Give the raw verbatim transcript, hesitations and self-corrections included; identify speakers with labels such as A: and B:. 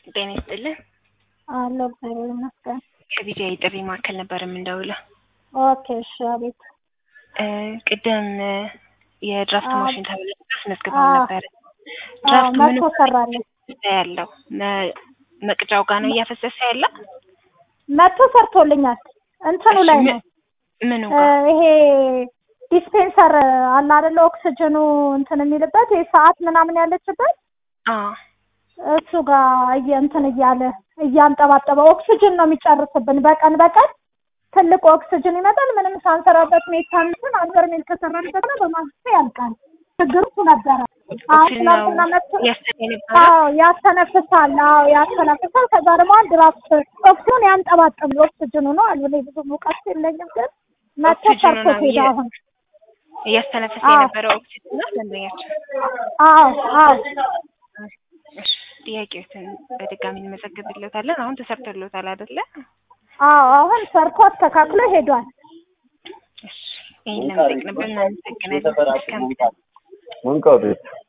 A: ጤና ይስጥልኝ
B: አሎ እግዚአብሔር ይመስገን
A: ከቢጂአይ ጥሪ ማዕከል ነበር የምንደውለው
B: ኦኬ እሺ አቤት
A: እ ቅድም የድራፍት ማሽን ተብሎ አስመዝግበው ነበር ድራፍት ምን
B: ተሰራለ
A: ያለው መቅጃው ጋር ነው እያፈሰሰ ያለው
B: መጥቶ ሰርቶልኛል እንትኑ ላይ ነው
A: ምኑ ጋር
B: ይሄ ዲስፔንሰር አለ አይደል ኦክሲጅኑ እንትን የሚልበት የሰዓት ምናምን ያለችበት
A: አ
B: እሱ ጋር እንትን እያለ እያንጠባጠበ ኦክሲጅን ነው የሚጨርስብን በቀን በቀን ትልቅ ኦክሲጅን ይመጣል ምንም ሳንሰራበት ሜታንትን አንገር ሜል ከሰራንበት ነው በማስፈ ያልቃል ችግሩ ነበር አሁን መጥቶ አዎ ያስተነፍሳል አዎ ያስተነፍሳል ከዛ ደግሞ ድራፍት ኦክሲጅን ያንጠባጠብ ኦክሲጅኑ ነው አሉ ላይ ብዙ ሙቀት የለኝም ግን መጥቶ ሰርቶ ሄዳ አሁን
A: ያስተነፍስ የነበረው ኦክሲጅን ነው ለምኛቸው
B: አዎ አዎ
A: ጥያቄዎችን በድጋሚ እንመዘግብልዎታለን አሁን ተሰርቶልዎታል አይደለ
B: አዎ አሁን ሰርቶ ተካክሎ ሄዷል
A: እሺ ይሄን ለምጠቅንብን እናመሰግናለን
C: ምን ቀውጥ